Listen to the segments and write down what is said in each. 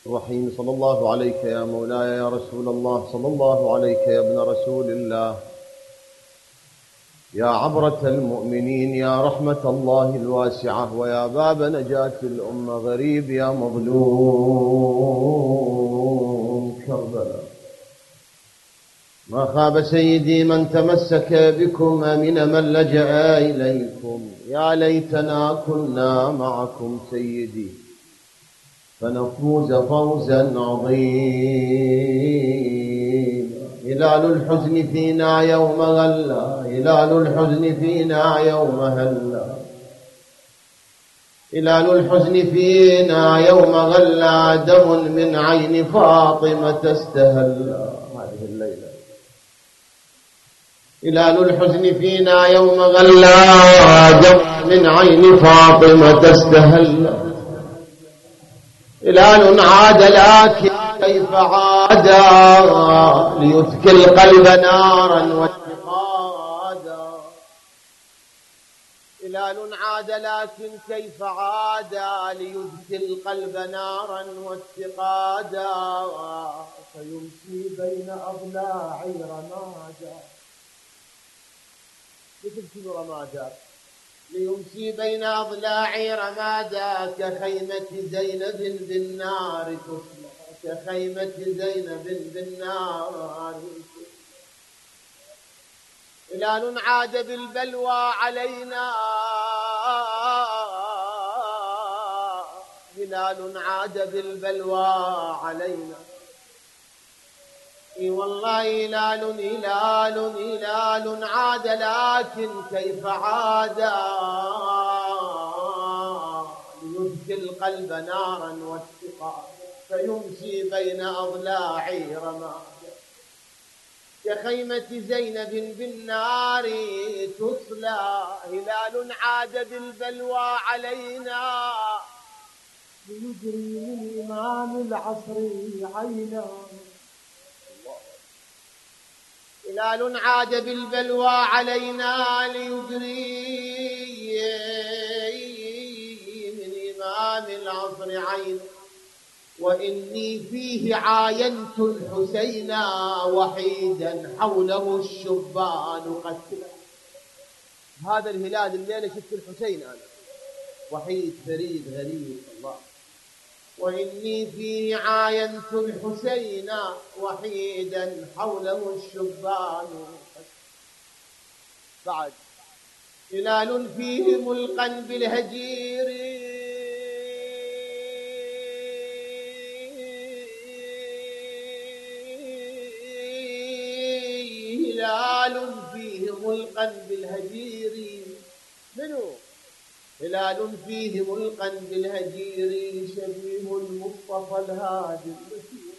الرحيم. صلى الله عليك يا مولاي يا رسول الله، صلى الله عليك يا ابن رسول الله، يا عبرة المؤمنين، يا رحمة الله الواسعة، ويا باب نجاة الأمة، غريب يا مظلوم كربلاء. ما خاب سيدي من تمسك بكم من من لجأ إليكم، يا ليتنا كنا معكم سيدي فنفوز فوزا عظيما. هلال الحزن فينا يوم غلا، هلال الحزن فينا يوم هلا، هلال الحزن فينا يوم غلا، دم من عين فاطمة استهلا. هذه الليلة هلال الحزن فينا يوم غلا، دم من عين فاطمة استهلا. هلال عاد لكن كيف عاد، ليذكي القلب نارا واتقادا. هلال عاد لكن كيف عاد، ليذكي القلب نارا واتقادا. فيمشي بين أضلاع رمادا، تمشي رمادا، ليمشي بين أضلاع رمادا، كخيمة زينب بالنار تطلع، كخيمة زينب بالنار. هلال عاد بالبلوى علينا، هلال عاد بالبلوى علينا. اي والله هلال هلال هلال عاد لكن كيف عاد، ليذكي القلب نارا واتقادا. فيمشي بين أضلاع رمادا، كخيمة زينب بالنار تصلى. هلال عاد بالبلوى علينا، ليجري من إمام العصر عينا. هلال عاد بالبلوى علينا، ليجري من إمام العصر عينا. وإني فيه عاينت الحسين وحيدا، حوله الشبان قتلا. هذا الهلال الليلة شفت الحسين أنا وحيد فريد غريب الله. وإني فيه عاينت الحسين وحيدا، حوله الشبان. بعد هلال فيه ملقا بالهجير، هلال فيه ملقا بالهجير. منو؟ هلال فيه ملقا بالهجير، شبيه المصطفى الهادي البشير.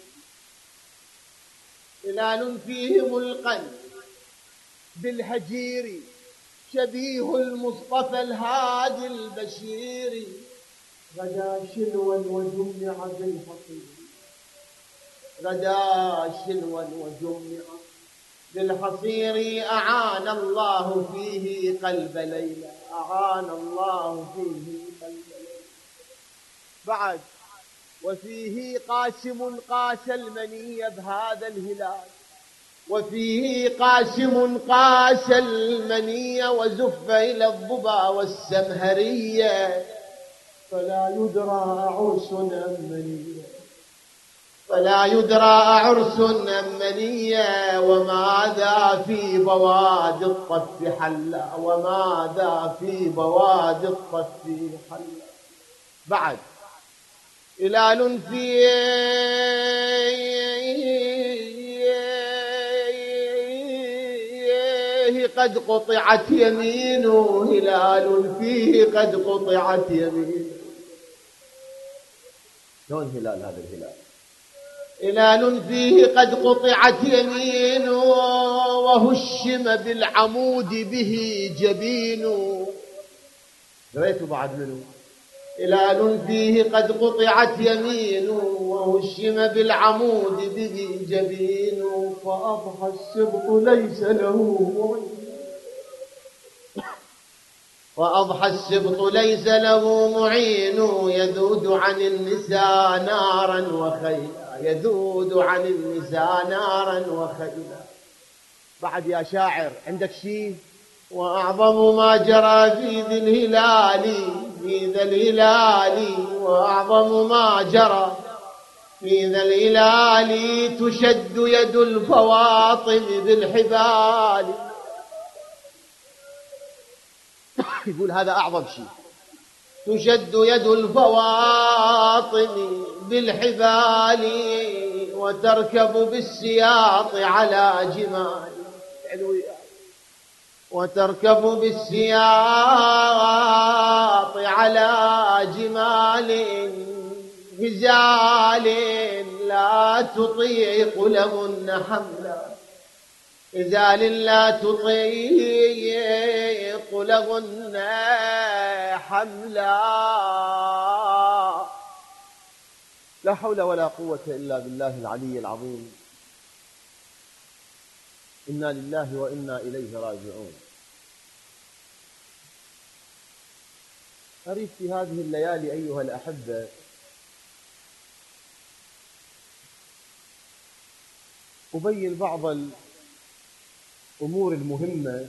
هلال فيه ملقا بالهجير، شبيه المصطفى الهادي البشير. غدا شلوا وجمع بالحصير، غدا شلوا وجمع بالحصير. أعان الله فيه قلب ليلى، أعان الله فيه قلب ليلى. بعد وفيه قاسم قاس المني بهذا الهلال، وفيه قاسم قاس المني وزف إلى الضبا والسمهرية. فلا يدرى عرس أم منية، فلا يدرى عرس أم منية. وماذا في بواد الطف حلا، وماذا في بواد الطف حلا. بعد هلال فيه قد قطعت يمينه، هلال فيه قد قطعت يمينه. شلون هلال هذا الهلال؟ هلال فيه قد قطعت يمينه، وهشم بالعمود به جبينه. قريتوا بعد منه؟ هلال فيه قد قطعت يمينه، وهشم بالعمود به جبينه. فأضحى السبط ليس له معين، وأضحى السبط ليس له معين يذود عن النساء نارا وخيلا، يذود عن النساء نارا وخيلا. بعد يا شاعر عندك شيء؟ وأعظم ما جرى في ذي الهلال، في ذا الهلال، وأعظم ما جرى في ذا الهلال تشد يد الفواطم بالحبال. يقول هذا أعظم شيء، تشد يد الفواطم بالحبال وتركب بالسياط على جمال، وتركب بالسياط على جمال هزال لا تطيق لهن حملا، هزال لا تطيق لهن حملا. لا حول ولا قوة إلا بالله العلي العظيم. إنا لله وإنا إليه راجعون. أريد في هذه الليالي أيها الأحبة أبين بعض الأمور المهمة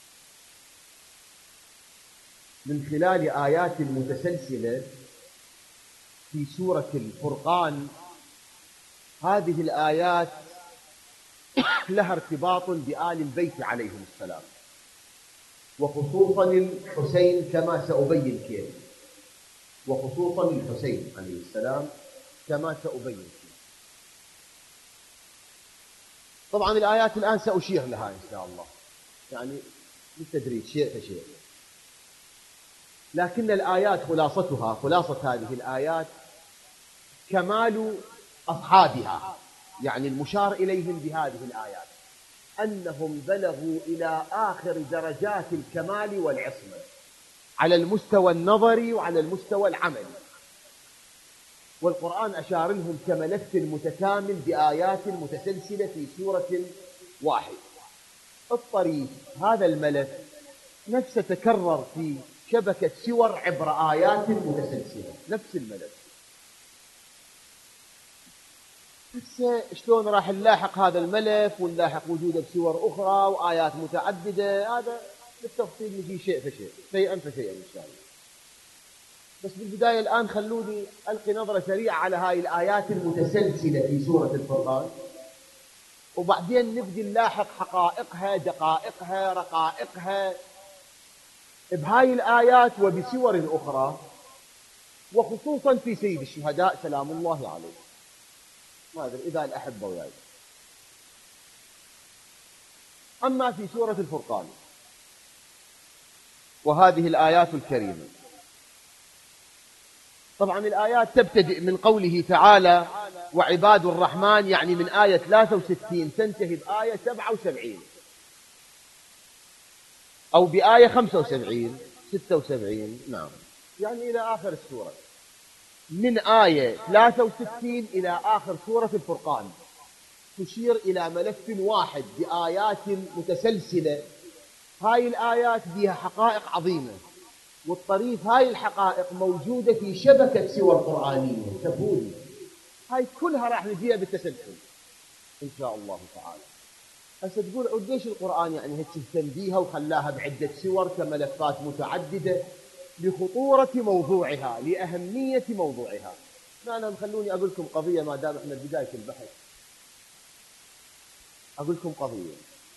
من خلال آيات متسلسلة في سورة الفرقان. هذه الآيات لها ارتباط بآل البيت عليهم السلام، وخصوصا الحسين كما سأبين كيف، وخصوصا الحسين عليه السلام كما سأبين كيف. طبعا الآيات الآن سأشير لها إن شاء الله، يعني بالتدريج شيء فشيء، لكن الآيات خلاصتها، خلاصة هذه الآيات كمال أصحابها، يعني المشار إليهم بهذه الآيات أنهم بلغوا إلى آخر درجات الكمال والعصمة على المستوى النظري وعلى المستوى العملي، والقرآن أشار لهم كملف متكامل بآيات متسلسلة في سورة واحدة. الطريف هذا الملف نفسه تكرر في شبكة سور عبر آيات متسلسلة، نفس الملف. هسه شلون راح نلاحق هذا الملف ونلاحق وجوده بسور أخرى وآيات متعددة؟ هذا بالتفصيل نجي شيء فشيء، شيئا فشيئا إن شاء الله. بس بالبداية الآن خلوني ألقي نظرة سريعة على هاي الآيات المتسلسلة في سورة الفرقان، وبعدين نبدي نلاحق حقائقها، دقائقها، رقائقها بهاي الآيات وبسور أخرى، وخصوصا في سيد الشهداء سلام الله عليه. ما أدري إذا الأحبة وياي. أما في سورة الفرقان وهذه الآيات الكريمة، طبعا الآيات تبتدئ من قوله تعالى وعباد الرحمن، يعني من آية 63 تنتهي بآية 77 أو بآية 75 76، نعم، يعني إلى آخر السورة، من آية 63 إلى آخر سورة الفرقان تشير إلى ملف واحد بآيات متسلسلة. هاي الآيات بها حقائق عظيمة، والطريف هاي الحقائق موجودة في شبكة سور قرآنية تفوز. هاي كلها راح نجيها بالتسلسل إن شاء الله تعالى. هسه تقول قديش القرآن يعني هيك اهتم بيها وخلاها بعدة سور كملفات متعددة؟ لخطورة موضوعها، لأهمية موضوعها. أنا خلوني أقول لكم قضية ما دام احنا بداية البحث. أقول لكم قضية.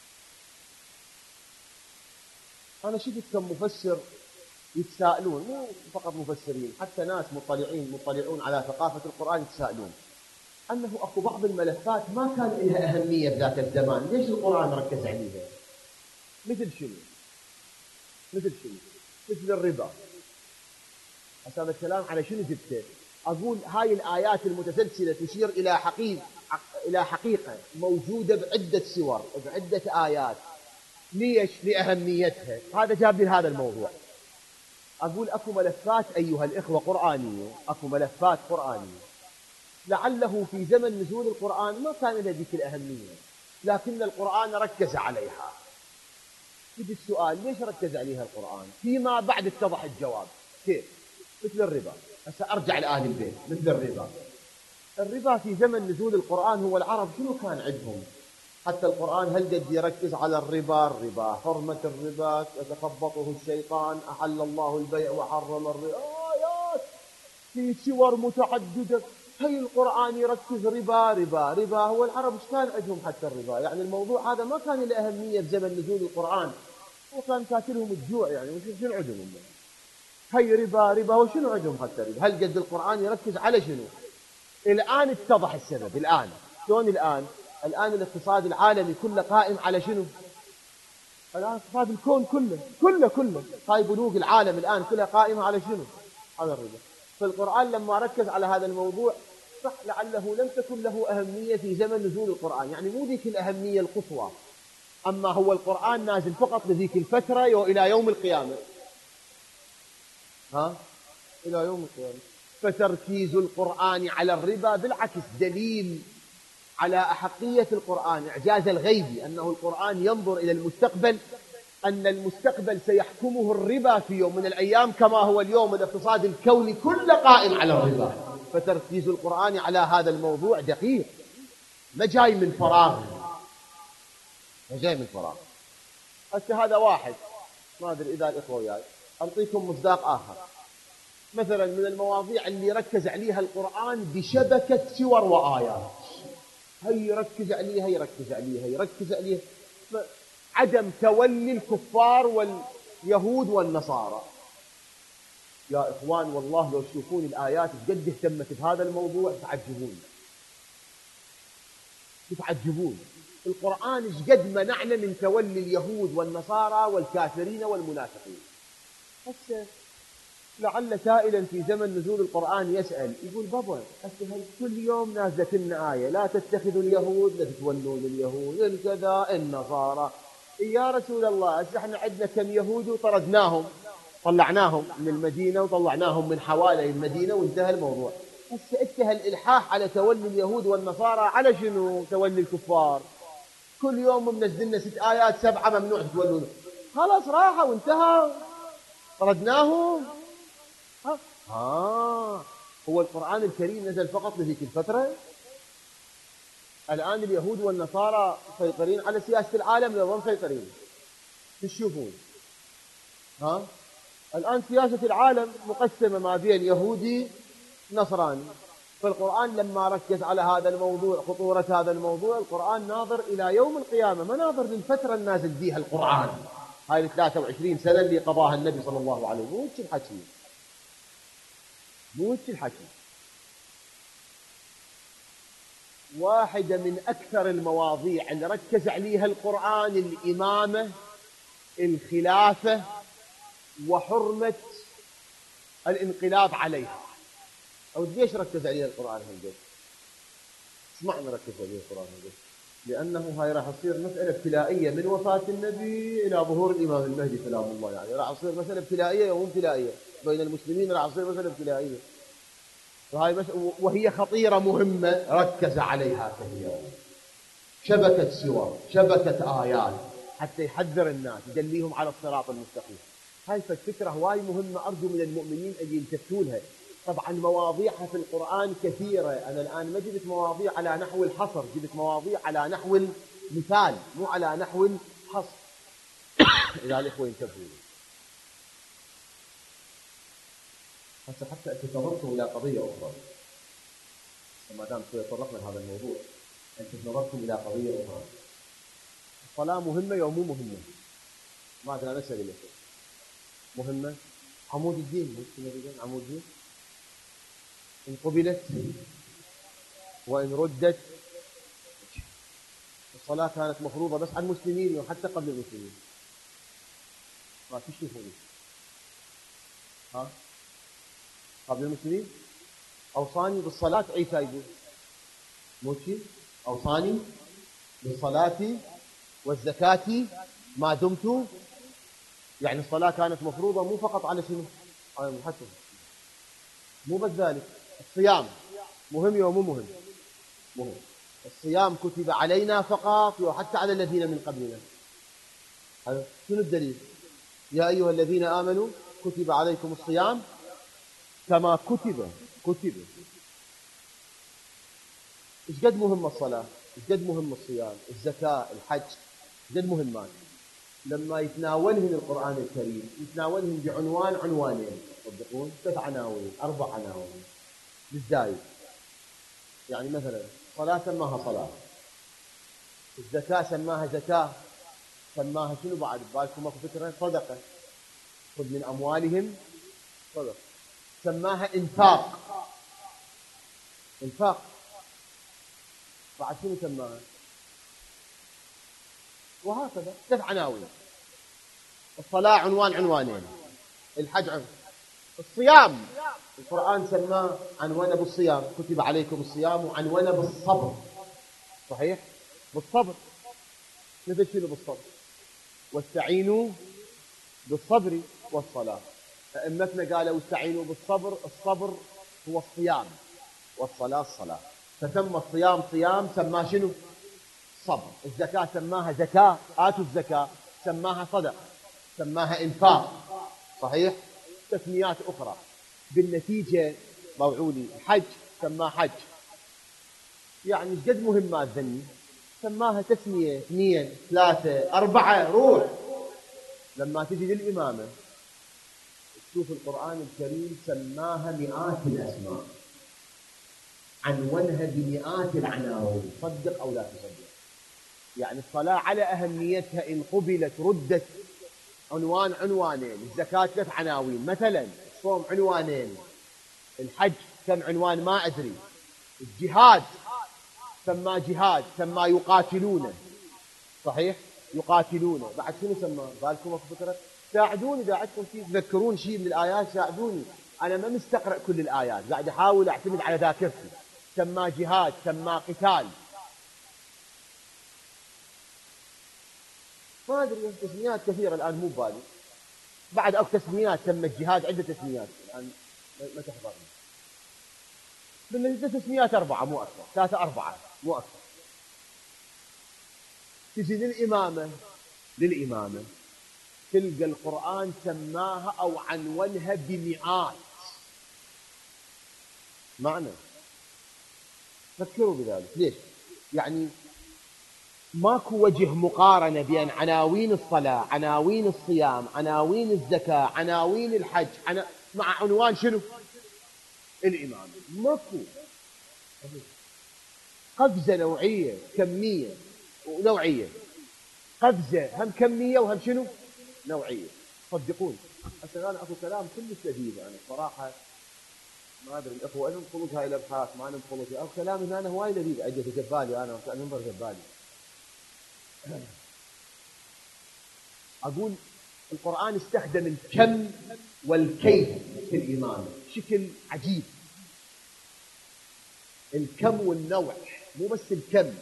أنا شفت كم مفسر يتساءلون، مو فقط مفسرين، حتى ناس مطلعون على ثقافة القرآن يتساءلون أنه أكو بعض الملفات ما كان لها أهمية بذاك الزمان، ليش القرآن ركز عليها؟ مثل شنو؟ مثل الربا. هذا الكلام على شنو جبته؟ أقول هاي الآيات المتسلسلة تشير إلى حقيقة موجودة بعدة سور بعدة آيات. ليش؟ لأهميتها. هذا جاب لي هذا الموضوع. أقول أكو ملفات أيها الإخوة قرآنية، أكو ملفات قرآنية لعله في زمن نزول القرآن ما كان لها ذيك الأهمية، لكن القرآن ركز عليها. يجي السؤال ليش ركز عليها القرآن؟ فيما بعد اتضح الجواب. كيف؟ مثل الربا. هسه أرجع لآل البيت. مثل الربا. الربا في زمن نزول القرآن هو العرب شنو كان عندهم؟ حتى القرآن هل قد يركز على الربا حرمة الربا يتخبطه الشيطان، أحل الله البيع وحرم الربا، آيات في سور متعددة. هل القرآن يركز ربا؟ هو العرب ايش كان عندهم حتى الربا؟ يعني الموضوع هذا ما كان له أهمية في زمن نزول القرآن، وكان كاتلهم الجوع يعني شنو عندهم؟ هي ربا وشنو عندهم حتى ربا؟ هل قد القرآن يركز على شنو؟ الآن اتضح السبب. الآن شلون الآن الاقتصاد العالمي كله قائم على شنو؟ الآن اقتصاد الكون كله هاي بنوك العالم الآن كلها قائمة على شنو؟ على الربا. فالقرآن لما ركز على هذا الموضوع صح لعله لم تكن له أهمية في زمن نزول القرآن، يعني مو ذيك الأهمية القصوى، أما هو القرآن نازل فقط لذيك الفترة وإلى يوم القيامة. إلى يوم القيامة. فتركيز القرآن على الربا بالعكس دليل على أحقية القرآن، إعجاز الغيبي، أنه القرآن ينظر إلى المستقبل، أن المستقبل سيحكمه الربا في يوم من الأيام، كما هو اليوم الاقتصاد الكوني كله قائم على الربا. فتركيز القرآن على هذا الموضوع دقيق، ما جاي من فراغ. هسه هذا واحد، ما أدري إذا الإخوة وياي أعطيكم مصداق آخر. مثلا من المواضيع اللي ركز عليها القرآن بشبكة سور وآيات، هي يركز عليها عدم تولي الكفار واليهود والنصارى. يا إخوان والله لو تشوفون الآيات قد اهتمت بهذا الموضوع تتعجبون. القرآن قد منعنا من تولي اليهود والنصارى والكافرين والمنافقين. هسه لعل سائلا في زمن نزول القرآن يسأل يقول بابا هسه كل يوم نازلت لنا آية لا تتخذوا اليهود لا تتولون اليهود الكذا النصارى. يا رسول الله هسه احنا عندنا كم يهود وطردناهم، طلعناهم من المدينة وطلعناهم من حوالي المدينة وانتهى الموضوع. هسه انتهى الإلحاح على تولي اليهود والنصارى على شنو؟ تولي الكفار. كل يوم منزل لنا 6 آيات 7 ممنوع تولون، خلاص راحوا وانتهى طردناهم. هو القرآن الكريم نزل فقط لذيك الفترة؟ الآن اليهود والنصارى مسيطرين على سياسة العالم ولا مسيطرين؟ تشوفون الآن سياسة العالم مقسمة ما بين يهودي نصراني. فالقرآن لما ركز على هذا الموضوع، خطورة هذا الموضوع، القرآن ناظر إلى يوم القيامة، ما ناظر للفترة النازل فيها القرآن، هاي 23 سنة اللي قضاها النبي صلى الله عليه وسلم. مو الحكي. واحدة من أكثر المواضيع اللي ركز عليها القرآن الإمامة، الخلافة، وحرمة الانقلاب عليها. أو ليش ركز عليها القرآن هالقد؟ اسمعنا ركز عليها القرآن هالقد، لأنه هاي راح تصير مسألة ابتلائية من وفاة النبي إلى ظهور الإمام المهدي سلام الله، يعني راح تصير مسألة ابتلائية ومو ابتلائية بين المسلمين، راح تصير مسألة ابتلائية. وهي خطيرة مهمة ركز عليها كثيرا. شبكة سور، شبكة آيات، حتى يحذر الناس يدليهم على الصراط المستقيم. هاي فكرة هواي مهمة، أرجو من المؤمنين أن يلتفتوا لها. طبعا مواضيعها في القرآن كثيرة، أنا الآن ما جبت مواضيع على نحو الحصر، جبت مواضيع على نحو المثال مو على نحو الحصر. إذا الإخوة ينتبهوا. حتى تطرقتم إلى قضية أخرى، ما دام تطرقنا لهذا الموضوع، أنت تطرقتم إلى قضية أخرى. الصلاة مهمة ومو مهمة؟ ما أدري، أنا أسأل لك. مهمة، عمود الدين، عمود الدين. إن قبلت وإن ردت. الصلاة كانت مفروضة بس على المسلمين وحتى قبل المسلمين. ما تشوفوني قبل المسلمين أوصاني بالصلاة، عيسى يقول موشي أوصاني بالصلاة والزكاة ما دمت، يعني الصلاة كانت مفروضة مو فقط على شنو؟ على المحسن. مو بس ذلك، الصيام مهم ومو مهم؟ مهم. الصيام كتب علينا فقط وحتى على الذين من قبلنا. شنو الدليل؟ يا أيها الذين آمنوا كتب عليكم الصيام كما كتب. إيش قد مهمة الصلاة، إيش قد مهم الصيام، الزكاة، الحج، إيش قد مهمات. لما يتناولهن القرآن الكريم يتناولهن عنوانين، تصدقون 3 عناوين 4 عناوين بالزايد. يعني مثلا صلاة سماها صلاة، الزكاة سماها زكاة، سماها شنو بعد بالكم اكو فكرة؟ صدقة، خذ من أموالهم صدقة. سماها إنفاق بعد شنو سماها؟ وهكذا 3 عناوين. الصلاة عنوانين، الحج الصيام القرآن سماه عنوان بالصيام، كتب عليكم الصيام، وعنوان بالصبر. صحيح؟ بالصبر. مثل شنو بالصبر؟ واستعينوا بالصبر والصلاة. أئمتنا قالوا استعينوا بالصبر، الصبر هو الصيام، والصلاة الصلاة. فسمى الصيام صيام، سماه شنو؟ صبر. الزكاة سماها زكاة، آتوا الزكاة، سماها صدقة، سماها إنفاق. صحيح؟ تسميات أخرى. بالنتيجة موعولي الحج سماه حج، يعني قد مهمات ذني، سماها تسمية 2 3 4. روح لما تجي للإمامة تشوف القرآن الكريم سماها مئات الأسماء، عنونها بمئات العناوين، صدق أو لا تصدق. يعني الصلاة على أهميتها إن قبلت ردت عنوانين، الزكاة 3 عناوين مثلا، الصوم عنوانين، الحج كم عنوان ما أدري، الجهاد سمى جهاد، سمى يقاتلون. صحيح؟ يقاتلون. بعد شنو سمى؟ بالكم اكو فكرة؟ ساعدوني إذا عندكم شيء تذكرون شيء من الآيات، ساعدوني. أنا ما مستقرأ كل الآيات، قاعد أحاول أعتمد على ذاكرتي. سمى جهاد، سمى قتال، ما أدري، تسميات كثيرة الآن مو ببالي. بعد أكو تسميات سمت جهاد، عدة تسميات الآن ما تحضرني. بالنسبة تسميات 4 مو أكثر، 3 4 مو أكثر. تجي للإمامة تلقى القرآن سماها أو عنونها بمئات. معنى فكروا بذلك. ليش؟ يعني ماكو وجه مقارنة بين عناوين الصلاة، عناوين الصيام، عناوين الزكاة، عناوين الحج، مع عنوان شنو؟ الإمامة. ماكو. قفزة نوعية، كمية ونوعية. قفزة هم كمية وهم شنو؟ نوعية. صدقون هسه أنا أكو كلام كلش لذيذ، يعني صراحة ما أدري الأخوة إنهم خلوج هاي الأبحاث ما إنهم خلوج، أو كلامي أنا هواي لذيذ أجي في جبالي، أنا منظر جبالي. أقول القرآن استخدم الكم والكيف في الإمامة بشكل عجيب. الكم والنوع، مو بس الكم.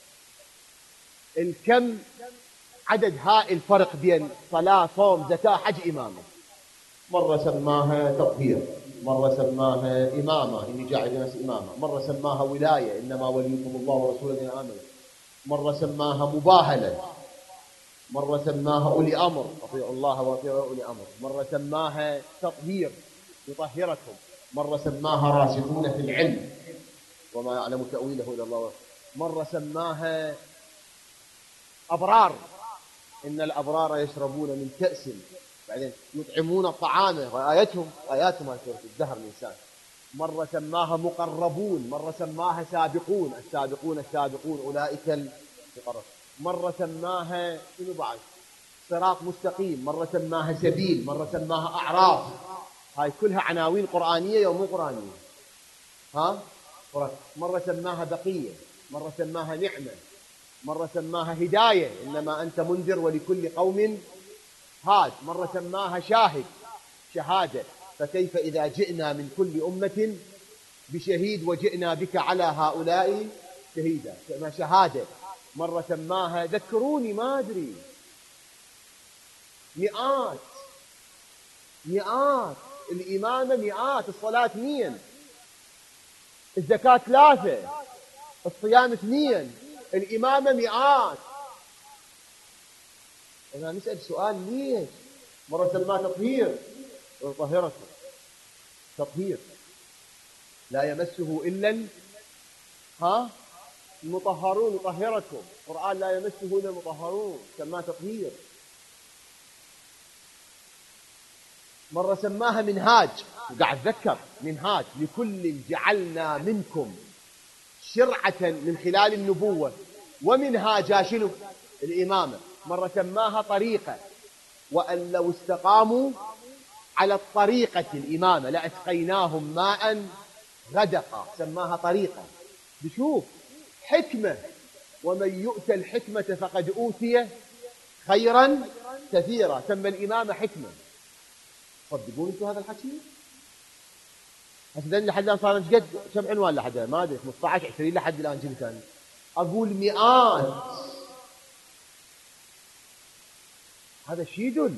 الكم عدد هائل، فرق بين صلاة، صوم، زكاة، حج، إمامة. مرة سماها تطهير، مرة سماها إمامة إني جاعل الناس إمامة، مرة سماها ولاية إنما وليكم الله ورسوله الذين آمنوا، مرة سماها مباهلة، مرة سماها أولي أمر، أطيعوا الله وأطيعوا أولي أمر، مرة سماها تطهير يطهركم، مرة سماها راسخون في العلم وما يعلم تأويله إلا الله، مرة سماها أبرار، إن الأبرار يشربون من كأس، بعدين يطعمون الطعام، وآياتهم هاي سورة الدهر الإنسان. مرة سماها مقربون، مرة سماها سابقون، السابقون أولئك المقربون. مرة سماها شنو بعد؟ صراط مستقيم، مرة سماها سبيل، مرة سماها أعراف. هاي كلها عناوين قرآنية ومو قرآنية. مرة سماها بقية، مرة سماها نعمة، مرة سماها هداية، إنما أنت منذر ولكل قوم هاد، مرة سماها شاهد، شهادة، فكيف إذا جئنا من كل أمة بشهيد وجئنا بك على هؤلاء شهيدا، شهادة. مرة سماها ذكروني ما أدري، مئات. الإمامة مئات، الصلاة 2، الزكاة 3، الصيام 2، الإمامة مئات. أنا نسأل سؤال ليش؟ مرة سماه تطهير، طهرته تطهير، لا يمسه إلا المطهرون، طهرته. القرآن لا يمسه إلا المطهرون، سماه تطهير. مرة سماها منهاج، وقاعد أتذكر منهاج لكل جعلنا منكم شرعة من خلال النبوة ومنهاجا شنو؟ الإمامة. مرة سماها طريقة، وأن لو استقاموا على الطريقة الإمامة لأسقيناهم ماء غدقا، سماها طريقة. بشوف حكمة، ومن يؤت الحكمة فقد أوتي خيرا كثيرا، سمى الإمامة حكمة. صدقون انتم هذا الحكي؟ هسه لحد الآن صار قد كم عنوان لحد ما أدري 15 20 لحد الآن جبت أنا أقول مئات. هذا شي يدل،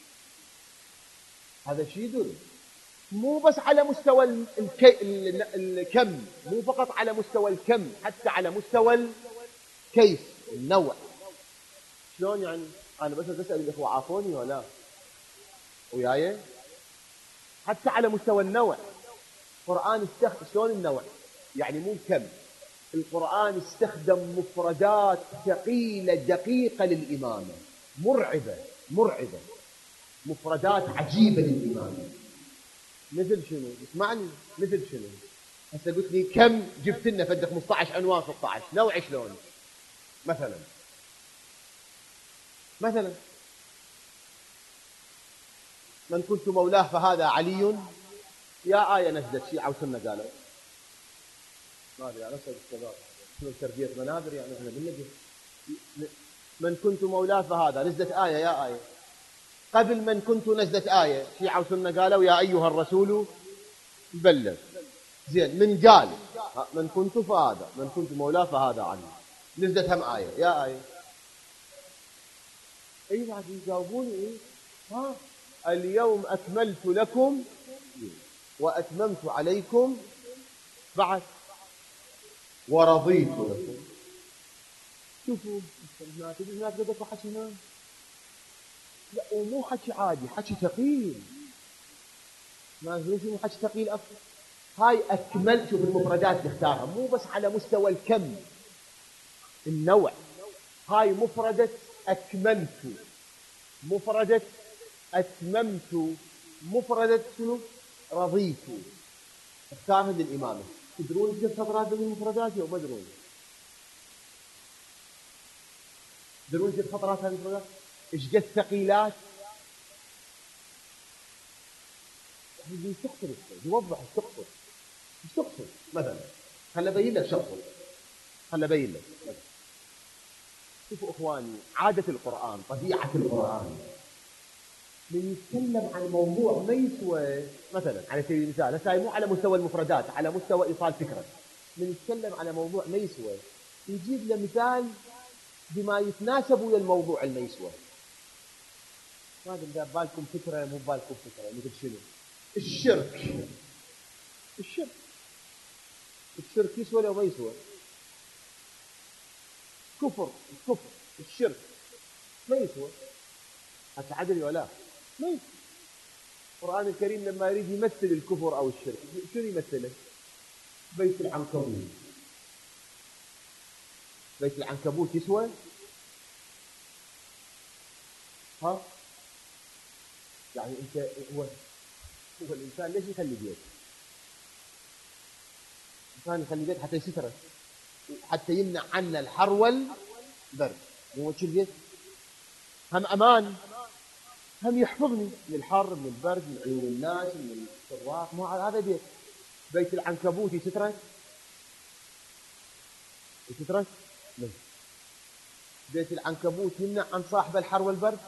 هذا شي يدل مو بس على مستوى الكم، مو فقط على مستوى الكم، حتى على مستوى الكيف، النوع. شلون يعني؟ أنا بس أسأل الإخوة عافوني ولا وياي؟ حتى على مستوى النوع القرآن استخدم شلون النوع، يعني مو كم. القرآن استخدم مفردات ثقيلة دقيقة للإمامة، مرعبة مرعبة، مفردات عجيبة للإمامة. مثل شنو؟ اسمعني، مثل شنو؟ هسه قلت لي كم، جبت لنا فد 15 عنوان 16 نوع. شلون؟ مثلا من كنت مولاه فهذا علي، يا آية نزلت شيعة وسنة قالوا ما أدري. أنا أسأل الشباب شنو تربية منابر، يعني إحنا بالنبي من كنت مولاه فهذا نزلت آية، يا آية. قبل من كنت نزلت آية شيعة وسنة قالوا يا أيها الرسول بلغ. زين، من قال من كنت فهذا، من كنت مولاه فهذا علي، نزلت هم آية، يا آية. أي بعد يجاوبوني إيه؟ اليوم أكملت لكم وأتممت عليكم بعد ورضيت لكم. شوفوا الناس قدروا حكي ما، لا ومو حكي عادي، حكي ثقيل. ما مو حكي ثقيل أكثر. هاي أكملت. شوف المفردات اللي اختارها مو بس على مستوى الكم، النوع. هاي مفردة أكملت، مفردة أتممت، مفردة شنو؟ رضيت. اختارها للإمامة. تدرون كيف خطرات من المفردات أو ما تدرون؟ تدرون كيف خطرات هذه المفردات؟ إيش قد ثقيلات؟ اللي تقصد يوضح ايش تقصد، ايش تقصد. مثلا خل ابين لك شغله، خل ابين لك مثلا. شوفوا اخواني، عاده القران، طبيعه القران، من يتكلم عن موضوع ما يسوى، مثلا على سبيل المثال، هسه مو على مستوى المفردات، على مستوى ايصال فكره. من يتكلم على موضوع ما يسوى يجيب له مثال بما يتناسب ويا الموضوع اللي ما يسوى. ما ادري اذا ببالكم فكره مو ببالكم فكره، مثل شنو؟ الشرك. الشرك يسوى ولا ما يسوى؟ الكفر الشرك ما يسوى. هذا عدل ولا ما يسوى. القرآن الكريم لما يريد يمثل الكفر أو الشرك شنو يمثله؟ بيت العنكبوت. بيت العنكبوت يسوى؟ يعني انت هو الانسان ليش يخلي بيت؟ الانسان يخلي بيت حتى يستره، حتى يمنع عنا الحر والبرد. هو شو البيت؟ هم امان، هم يحفظني من الحر، من البرد، من عيون الناس، من السراق. مو هذا بيت. بيت العنكبوت يسترك؟ يسترك؟ لا. بيت العنكبوت يمنع عن صاحب الحر والبرد.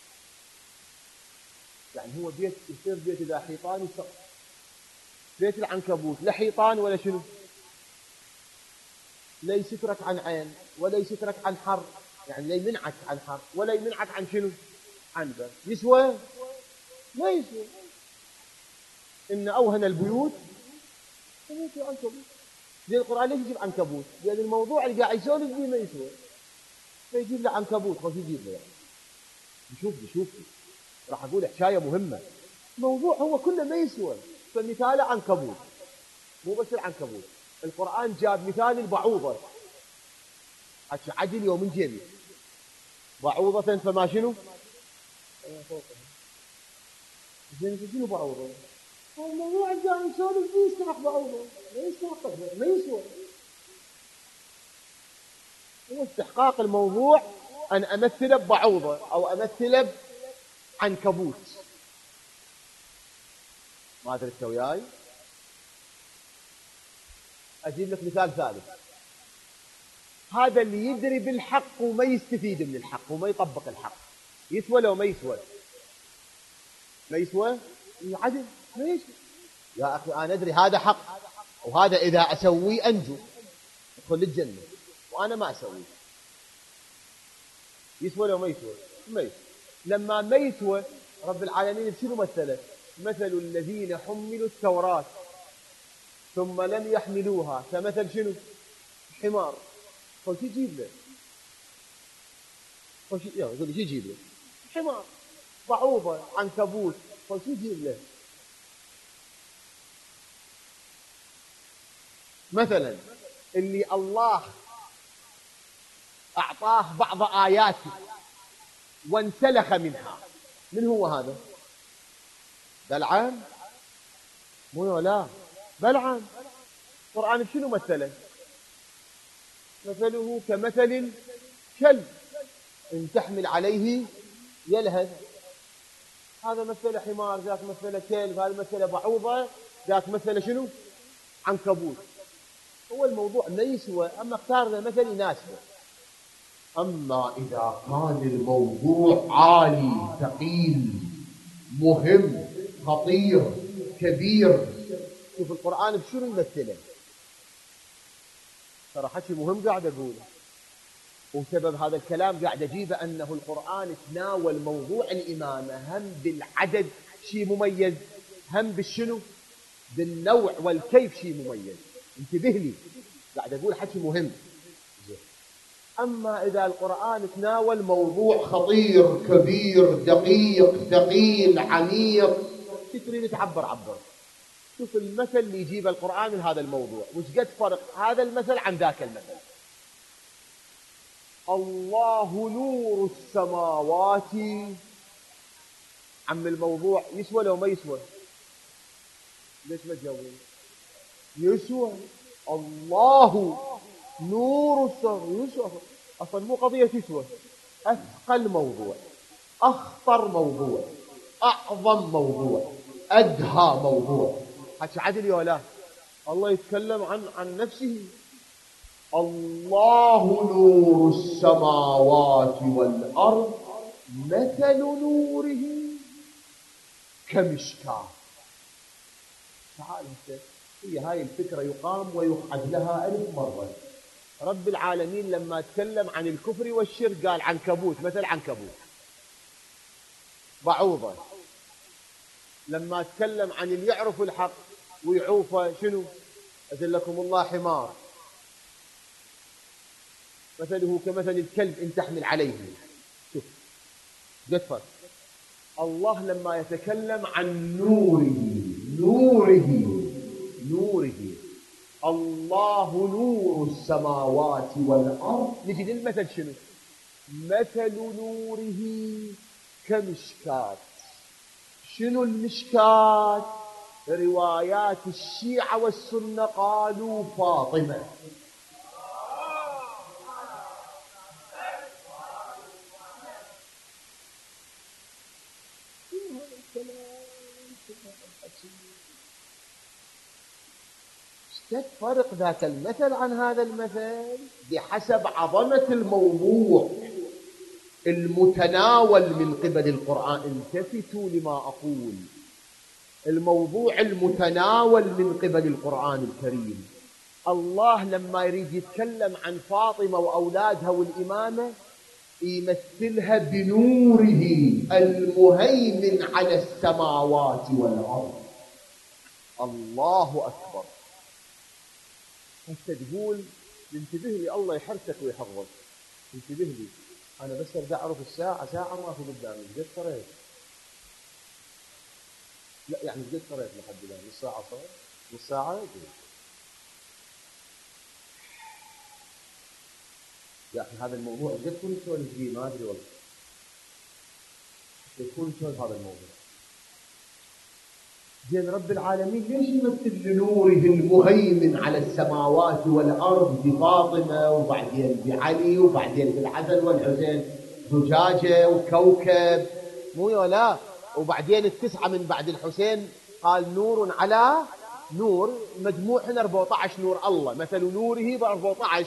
يعني هو بيت يصير بيت اذا حيطان وسقف. بيت العنكبوت لا حيطان ولا شنو، لا يسترك عن عين ولا يسترك عن حر، يعني لا يمنعك عن حر ولا يمنعك عن شنو، عن برد. يسوى؟ ما يسوى. إن أوهن البيوت بيت العنكبوت. زي القرآن ليش يجيب عنكبوت؟ لأن الموضوع اللي قاعد يسولف فيه ما يسوى، فيجيب له عنكبوت، خلاص يجيب له يعني. شوف راح أقول حكاية مهمة. الموضوع هو كله ما يسوى. فمثاله عنكبوت، مو بس العنكبوت، القرآن جاب مثال البعوضة. عدل يوم جيبي بعوضة فما شنو؟ زين شنو بعوضة؟ الموضوع جاي يسولف فيه يستحق بعوضة، ما يستحق، ما يسوى. هو استحقاق الموضوع أن أمثله ببعوضة أو أمثله بعنكبوت. ما أدري أنت وياي. أجيب لك مثال ثالث. هذا اللي يدري بالحق وما يستفيد من الحق وما يطبق الحق، يسوى لو ما يسوى؟ ما يسوى؟ عدل ما يسوى. يا أخي أنا أدري هذا حق، وهذا إذا أسويه أنجو أدخل الجنة، وأنا ما أسويه. يسوى لو ما يسوى؟ ما يسوى. لما ما يسوى رب العالمين بشنو مثله؟ مثل الذين حملوا التوراة ثم لم يحملوها كمثل شنو؟ حمار. فشو يجيب له؟ يقول لي شو يجيب له؟ حمار، بعوضة، عنكبوت، فشو يجيب له؟ مثلا اللي الله أعطاه بعض آياته وانسلخ منها، من هو هذا؟ بلعام؟ مو لا، بلعام. القرآن بشنو مثله؟ مثله كمثل الكلب إن تحمل عليه يلهث. هذا مثل حمار، ذاك مثل كلب، هذا مثل بعوضة، ذاك مثل شنو؟ عنكبوت. هو الموضوع ما يسوى، أما اختارنا مثل يناسبه. أما إذا كان الموضوع عالي ثقيل مهم خطير كبير، شوف القرآن بشنو يمثله. ترى حكي مهم قاعد أقوله، وسبب هذا الكلام قاعد أجيبه أنه القرآن تناول موضوع الإمامة هم بالعدد شيء مميز، هم بالشنو؟ بالنوع والكيف شيء مميز. انتبه لي، قاعد أقول حكي مهم. أما إذا القرآن تناول موضوع خطير كبير دقيق ثقيل عميق، شو تريد تعبر؟ عبر. شوف المثل اللي يجيب القرآن من هذا الموضوع، وش قد فرق هذا المثل عن ذاك المثل. الله نور السماوات. عم الموضوع يسوى لو ما يسوى؟ ليش ما تجاوبين؟ يسوى. الله نور السماوات يسوى. أصلا مو قضية تسوى، أثقل موضوع، أخطر موضوع، أعظم موضوع، أدهى موضوع. حكي عدل يا لا؟ الله يتكلم عن نفسه. الله نور السماوات والأرض مثل نوره كمشكاة. تعال هي هاي الفكرة يقام ويقعد لها 1000 مرة. رب العالمين لما تكلم عن الكفر والشرك قال عنكبوت، مثل عنكبوت، بعوضة. لما تكلم عن اللي يعرف الحق ويعوفه شنو؟ أذلكم الله حمار، مثله كمثل الكلب إن تحمل عليه. شوف قد الله لما يتكلم عن نوره الله نور السماوات والأرض، نجي للمثل شنو؟ مثل نوره كمشكاة. شنو المشكاة؟ روايات الشيعة والسنة قالوا فاطمة. ايش فرق ذاك المثل عن هذا المثل؟ بحسب عظمة الموضوع المتناول من قبل القرآن. التفتوا لما أقول، الموضوع المتناول من قبل القرآن الكريم. الله لما يريد يتكلم عن فاطمة وأولادها والإمامة يمثلها بنوره المهيمن على السماوات والأرض. الله أكبر. أنت تقول انتبه لي، الله يحرسك ويحفظك، انتبه لي. أنا بس أرجع أعرف الساعة ساعة ما في قدامي، قد قريت؟ لا يعني قد قريت لحد الآن؟ نص ساعة صار؟ نص ساعة يقول. يا أخي هذا الموضوع قد كنت تسولف فيه ما أدري والله. يكون تسولف هذا الموضوع. زين رب العالمين ليش يمثل لنوره المهيمن على السماوات والأرض بفاطمة وبعدين بعلي وبعدين بالحسن والحسين زجاجة وكوكب مو ولا، وبعدين التسعة من بعد الحسين قال نور على نور، مجموعهن 14 نور الله، مثل نوره ب 14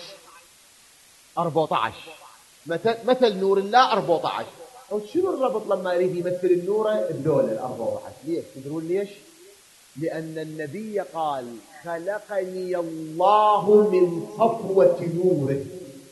مثل نور الله 14. شنو الربط لما يريد يمثل النور بدول ال 14؟ ليش؟ تدرون ليش؟ لأن النبي قال خلقني الله من صفوة نوره.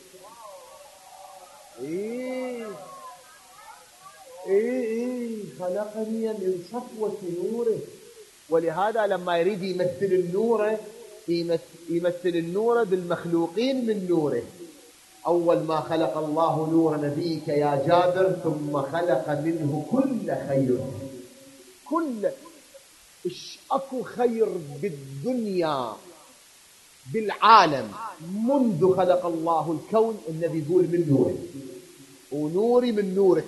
خلقني من صفوة نوره. ولهذا لما يريد يمثل النور يمثل النور بالمخلوقين من نوره. أول ما خلق الله نور نبيك يا جابر ثم خلق منه كل خير. كل اكو خير بالدنيا بالعالم منذ خلق الله الكون، النبي يقول من نوره ونوري من نوره.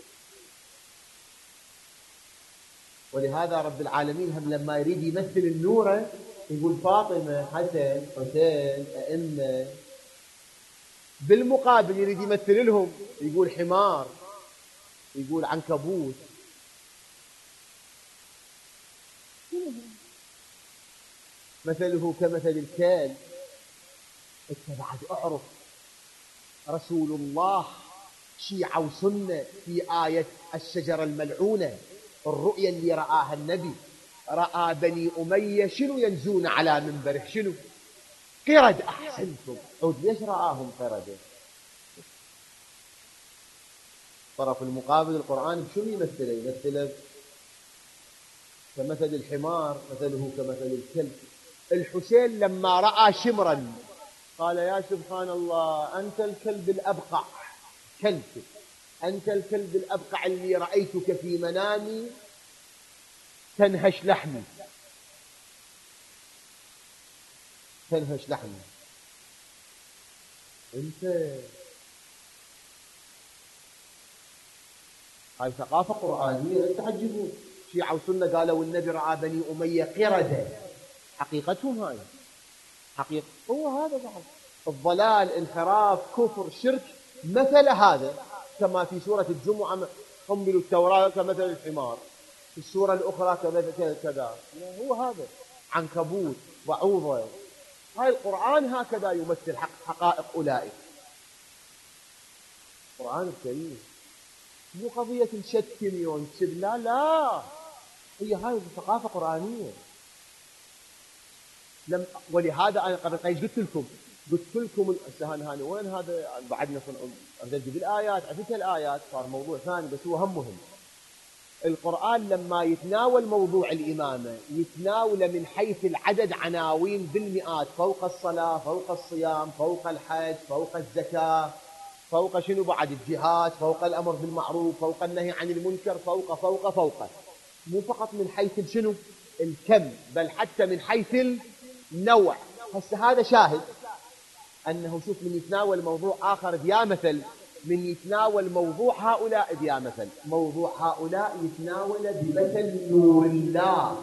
ولهذا رب العالمين هم لما يريد يمثل النور يقول فاطمة حسن حسين أئمة. بالمقابل يريد يمثل لهم يقول حمار، يقول عنكبوت. مثله كمثل الكلب. انت بعد اعرف رسول الله شيعة وسنة في آية الشجرة الملعونة، الرؤيا اللي رآها النبي، رأى بني أمية شنو ينزون على منبره؟ شنو؟ قرد. أحسنتم. عود ليش رآهم قردة؟ طرف المقابل القرآن شنو يمثله؟ يمثله كمثل الحمار، مثله كمثل الكلب. الحسين لما رأى شمرا قال يا سبحان الله أنت الكلب الأبقع، كلب أنت الكلب الأبقع اللي رأيتك في منامي تنهش لحمي، تنهش لحمي. أنت هاي ثقافة قرآنية. تعجبون شيعة وسنة قالوا النبي رأى بني أمية قردة، حقيقتهم هاي حقيقة. هو هذا بعض الضلال، انحراف، كفر، شرك مثل هذا. كما في سورة الجمعة حملوا التوراة كمثل الحمار، في السورة الأخرى كمثل كذا. هو هذا عنكبوت بعوضة. هاي القرآن هكذا يمثل حقائق أولئك. القرآن الكريم مو قضية نشتم ونسب، لا هي هاي ثقافة قرآنية. ولهذا أنا قبل قليل قلت لكم السهان وين هذا بعدنا أجيب الآيات، عرفت الآيات صار موضوع ثاني بس هو هم مهم. القرآن لما يتناول موضوع الإمامة يتناول من حيث العدد عناوين بالمئات، فوق الصلاة، فوق الصيام، فوق الحج، فوق الزكاة، فوق شنو بعد الجهاد، فوق الأمر بالمعروف، فوق النهي عن المنكر، فوق مو فقط من حيث شنو الكم بل حتى من حيث النوع. هسه هذا شاهد أنه شوف من يتناول موضوع آخر ديا مثل، من يتناول موضوع هؤلاء ديا مثل. موضوع هؤلاء يتناول بمثل نور الله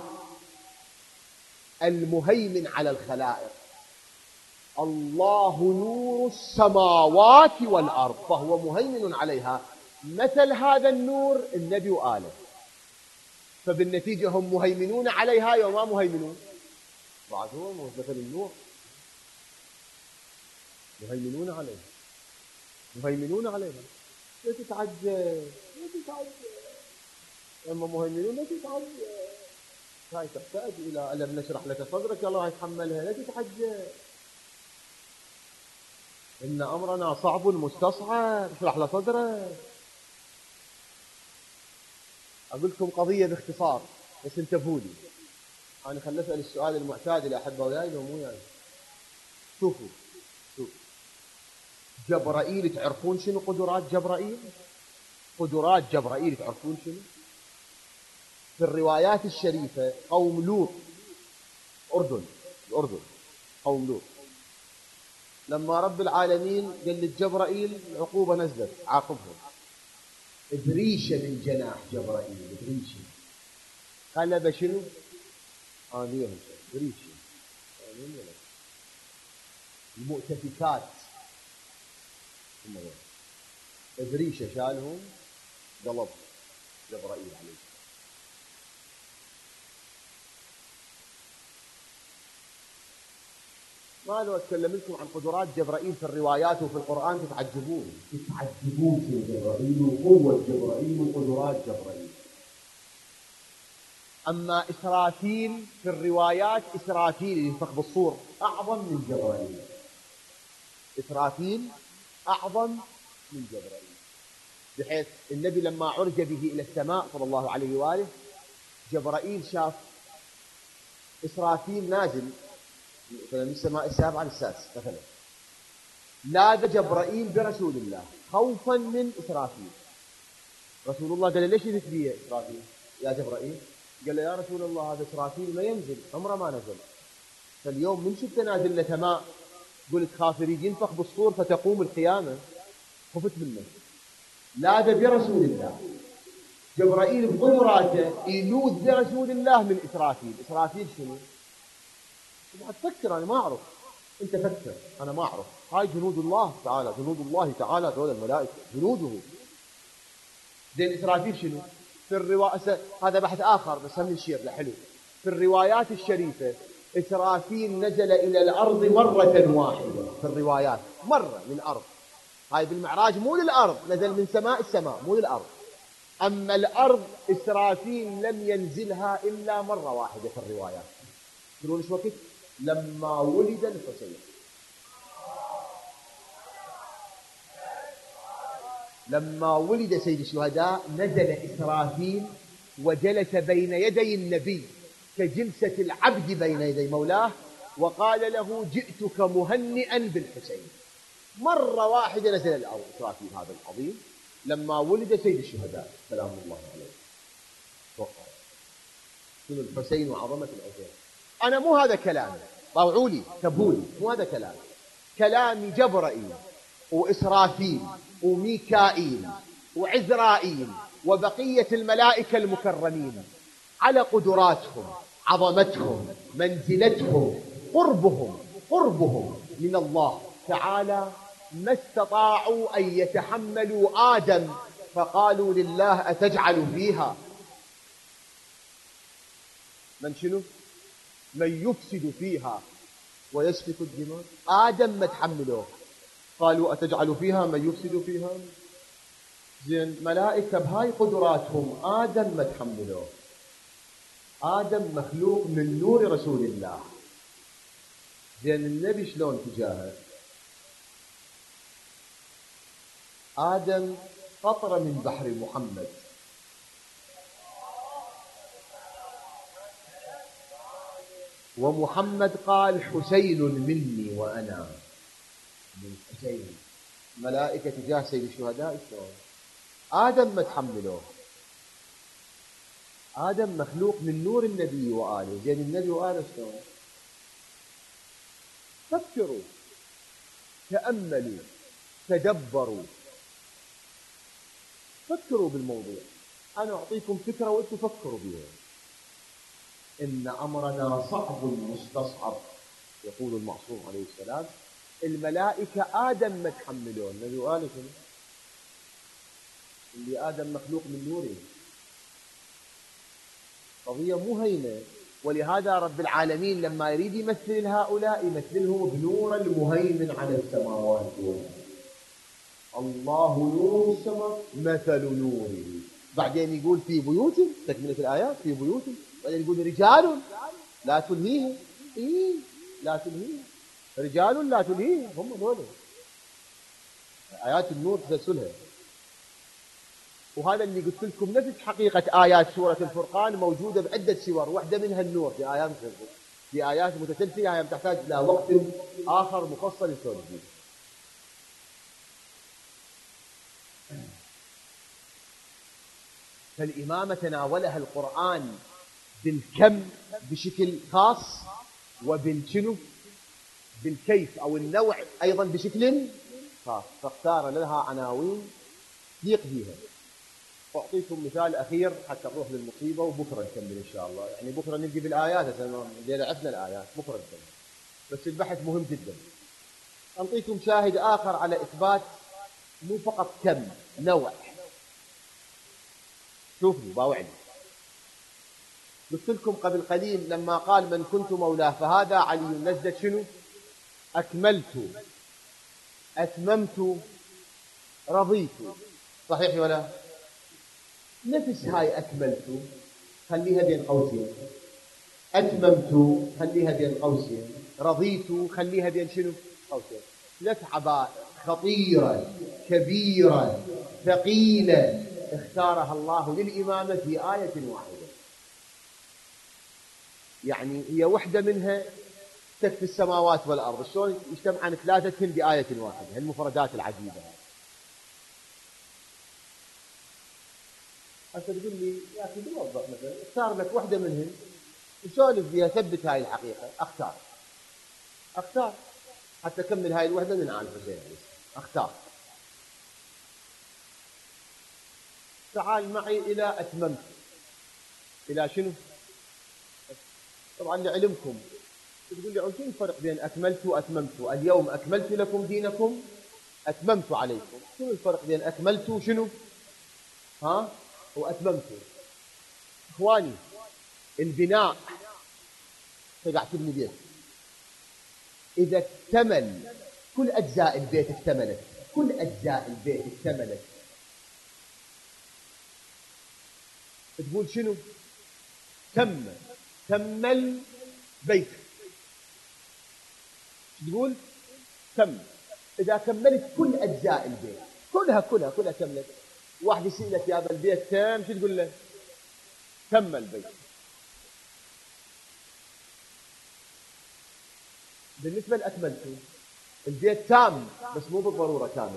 المهيمن على الخلائق. الله نور السماوات والأرض فهو مهيمن عليها. مثل هذا النور النبي وآله، فبالنتيجة هم مهيمنون عليها وما مهيمنون بعد. هو مثل النور مهيمنون عليها. لا تتعجب أما مهيمنون لا تتعجب. هاي تحتاج إلى ألم نشرح لك صدرك الله يتحملها. لا تتعجب إن أمرنا صعب مستصعب. اشرح له صدرك. أقول لكم قضية باختصار بس انتبهوا لي. أنا خل أسأل السؤال المعتاد اللي أحبه وياي لو مو يعني. شوفوا جبرائيل تعرفون شنو قدرات جبرائيل؟ قدرات جبرائيل تعرفون شنو؟ في الروايات الشريفة قوم لوط، الأردن، قوم لوط، لما رب العالمين قال لجبرائيل العقوبة نزلت عاقبهم، بريشة من جناح جبرائيل، بريشة قلب شنو؟ آنيهم بريشة، المؤتفكات بريشة شالهم قلب جبرائيل عليه السلام. ما لو أتكلم لكم عن قدرات جبرائيل في الروايات وفي القرآن تتعجبون في جبرائيل وقوة جبرائيل وقدرات جبرائيل. أما إسرافيل في الروايات، إسرافيل ينفخ بالصور أعظم من جبرائيل، إسرافيل أعظم من جبرائيل، بحيث النبي لما عرج به إلى السماء صلى الله عليه وآله، جبرائيل شاف إسرافيل نازل مثلا من السماء السابعة للسادسة مثلا، لاذ جبرائيل برسول الله خوفا من إسرافيل. رسول الله قال ليش يذك بي إسرافيل يا جبرائيل؟ قال له يا رسول الله هذا إسرافيل ما ينزل، عمره ما نزل، فاليوم من شفت نازل له سماء قلت خاف يريد ينفخ بالصور فتقوم القيامة، خفت منه. لاذ برسول الله، جبرائيل بقدراته يلوذ برسول الله من إسرافيل. إسرافيل شنو؟ تفكر أنا ما أعرف، أنت فكر أنا ما أعرف. هاي جنود الله تعالى، جنود الله تعالى دول الملائكة جنوده. زين إسرافيل شنو؟ في الرواية هذا بحث آخر بس هم نشير له حلو. في الروايات الشريفة إسرافيل نزل إلى الأرض مرة واحدة، في الروايات مرة للأرض، هاي بالمعراج مو للأرض، نزل من سماء السماء مو للأرض. أما الأرض إسرافيل لم ينزلها إلا مرة واحدة في الروايات. تقولون إيش وقت؟ لما ولد الحسين، لما ولد سيد الشهداء نزل إسرافيل وجلس بين يدي النبي كجلسة العبد بين يدي مولاه، وقال له جئتك مهنئا بالحسين. مرة واحدة نزل الأرض إسرافيل هذا العظيم لما ولد سيد الشهداء سلام الله عليه. توقع شنو الحسين وعظمة الحسين. أنا مو هذا كلامي، طوعوا لي تبولي، مو هذا كلامي، كلامي جبرائيل وإسرافيل وميكائيل وعزرائيل وبقية الملائكة المكرمين على قدراتهم، عظمتهم، منزلتهم، قربهم من الله تعالى، ما استطاعوا أن يتحملوا آدم فقالوا لله أتجعل فيها من شنو؟ من يفسد فيها ويسفك الدماء. آدم ما تحملوه، قالوا أتجعل فيها من يفسد فيها. زين ملائكة بهاي قدراتهم آدم ما تحملوه. آدم مخلوق من نور رسول الله. زين النبي شلون تجاهه؟ آدم قطرة من بحر محمد، ومحمد قال حسين مني وأنا من حسين. ملائكة تجاه سيد الشهداء شلون؟ آدم ما تحملوه. آدم مخلوق من نور النبي وآله. زين النبي وآله شلون؟ فكروا، تأملوا، تدبروا، فكروا بالموضوع. أنا أعطيكم فكرة وأنتم فكروا بها. إن أمرنا صعب مستصعب، يقول المعصوم عليه السلام. الملائكة آدم ما تحملون، النبي وآله شنو؟ اللي آدم مخلوق من نوره، قضية مو هينة. ولهذا رب العالمين لما يريد يمثل هؤلاء يمثلهم بنور المهيمن على السماوات والأرض. الله نور السماء مثل نوره. بعدين يقول في بيوت، تكملة الآيات في بيوت، بعدين يقول رجال لا تلهيهم، لا تلهيهم، رجال لا تلهيهم، هم دول آيات النور تسلسلها. وهذا اللي قلت لكم نفس حقيقة آيات سورة الفرقان موجودة بعدة سور، واحدة منها النور في آيات متسلسلة، يعني تحتاج إلى وقت آخر مفصل للتوجيه. فالإمامة تناولها القرآن بالكم بشكل خاص، وبالشنو بالكيف أو النوع أيضا بشكل خاص، فاختار لها عناوين تليق بها. أعطيكم مثال أخير حتى نروح للمصيبة، وبكرة نكمل إن شاء الله. يعني بكرة نبدي بالآيات، إذا عرفنا الآيات بكرة نكمل، بس البحث مهم جدا. أعطيكم شاهد آخر على إثبات مو فقط كم، نوع. شوفوا باوعني، قلت لكم قبل قليل لما قال من كنت مولاه فهذا علي نزلت شنو؟ أكملت، أتممت، رضيت، صحيح ولا؟ نفس هاي أكملت خليها بين قوسين، أتممت خليها بين قوسين، رضيت خليها بين شنو؟ قوسين. 3 عبائر خطيرة كبيرة ثقيلة اختارها الله للإمامة في آية واحدة. يعني هي وحدة منها تكفي السماوات والأرض. شلون يجتمعن 3 بآية واحدة؟ هالمفردات العجيبة. أنت تقول لي يا أخي بوضح مثلا، اختار لك وحدة منهن وسولف بها، ثبت هاي الحقيقة. أختار حتى أكمل هاي الوحدة من آل حسين. أختار. تعال معي إلى أتممت. إلى شنو؟ طبعا لعلمكم تقول لي شو الفرق بين أكملت وأتممت؟ اليوم أكملت لكم دينكم، أتممت عليكم. شنو الفرق بين أكملت وشنو؟ وأتممت. إخواني، البناء تقع تبني بيت، إذا اكتمل كل أجزاء البيت اكتملت، كل أجزاء البيت اكتملت، تقول شنو؟ كمل بيتك. تقول كم. إذا كملت كل أجزاء البيت كلها كملت. واحد يسألك يا ابا البيت كم، شو تقول له؟ كمل بيت. بالنسبة لأكملته، البيت تام بس مو بالضرورة كامل.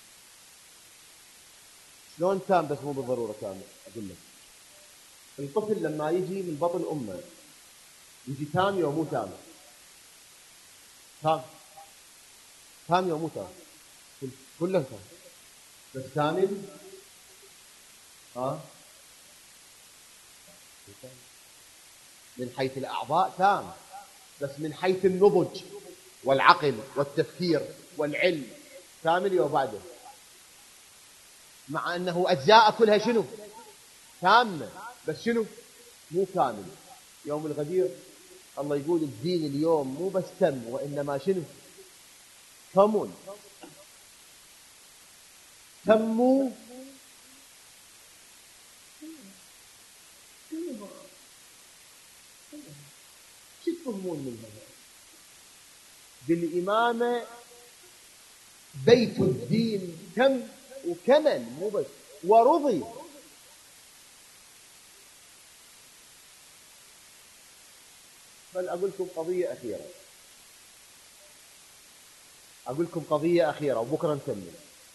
شلون تام بس مو بالضرورة كامل؟ أقول لك، الطفل لما يجي من بطن أمه يجي تام يوم مو تام؟ تام يوم مو تام؟ كله تام بس كامل؟ من حيث الأعضاء تام، بس من حيث النضج والعقل والتفكير والعلم كامل يوم بعده، مع أنه أجزاء كلها شنو؟ تامة، بس شنو؟ مو كامل. يوم الغدير الله يقول الدين اليوم مو بس تم، وإنما شنو؟ تمون. تموا. شو تفهمون من هذا؟ بالإمامة بيت الدين تم وكمل، مو بس ورضي. بل أقول لكم قضية أخيرة وبكرة نكمل.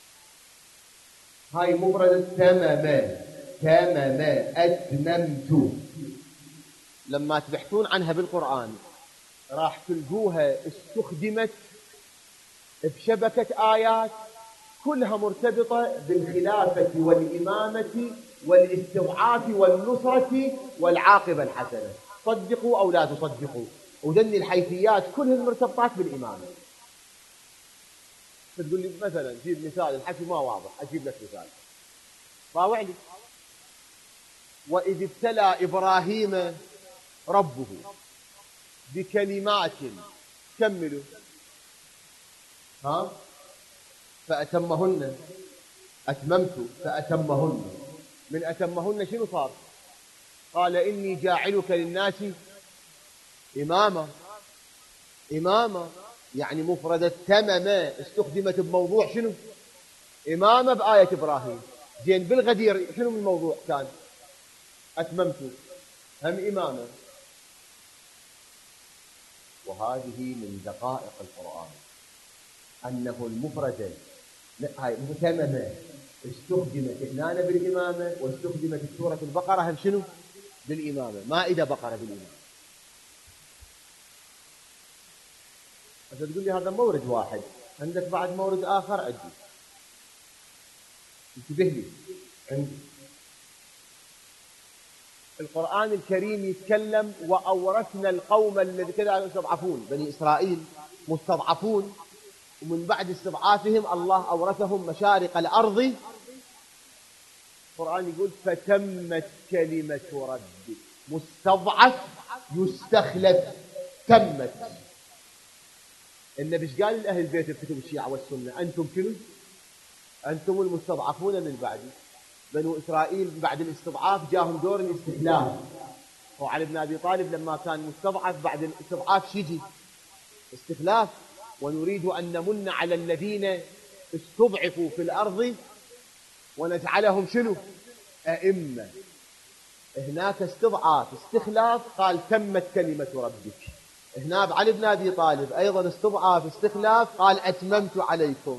هاي مفردة تمم، أتممت. لما تبحثون عنها بالقرآن راح تلقوها استخدمت بشبكة آيات كلها مرتبطة بالخلافة والإمامة والاستضعاف والنصرة والعاقبة الحسنة. صدقوا أو لا تصدقوا، ودن الحيثيات كلها مرتبطات بالإمامة. تقول لي مثلا جيب مثال، الحكي ما واضح، أجيب لك مثال باوعني. وإذ ابتلى إبراهيم ربه بكلمات، كملوا، فأتمهن. أتممت فأتمهن. من أتمهن شنو صار؟ قال إني جاعلك للناس إماما. يعني مفردة تمم استخدمت بموضوع شنو؟ إمامة بآية إبراهيم. زين بالغدير شنو من الموضوع كان؟ أتممت هم إمامة. وهذه من دقائق القرآن، أنه المفردة هاي متممة استخدمت هنا بالإمامة، واستخدمت سورة البقرة هم شنو؟ بالإمامة. مائدة بقرة بالإمامة. أنت تقول لي هذا مورد واحد، عندك بعد مورد آخر عندي. انتبه لي، عندي القرآن الكريم يتكلم وأورثنا القوم الذي كذا يستضعفون، بني إسرائيل مستضعفون، ومن بعد استضعافهم الله أورثهم مشارق الأرض. القرآن يقول فتمت كلمة ربك. مستضعف يستخلف، تمت. النبي ايش قال لأهل البيت الكتب الشيعة والسنة؟ أنتم شنو؟ أنتم المستضعفون من بعد. بنو إسرائيل بعد الاستضعاف جاهم دور الاستخلاف، وعلي بن أبي طالب لما كان مستضعف بعد الاستضعاف شيجي استخلاف. ونريد أن نمن على الذين استضعفوا في الأرض ونجعلهم شنو؟ أئمة. هناك استضعاف استخلاف، قال تمت كلمة ربك. هنا علي بن أبي طالب أيضا استضعاف استخلاف، قال أتممت عليكم.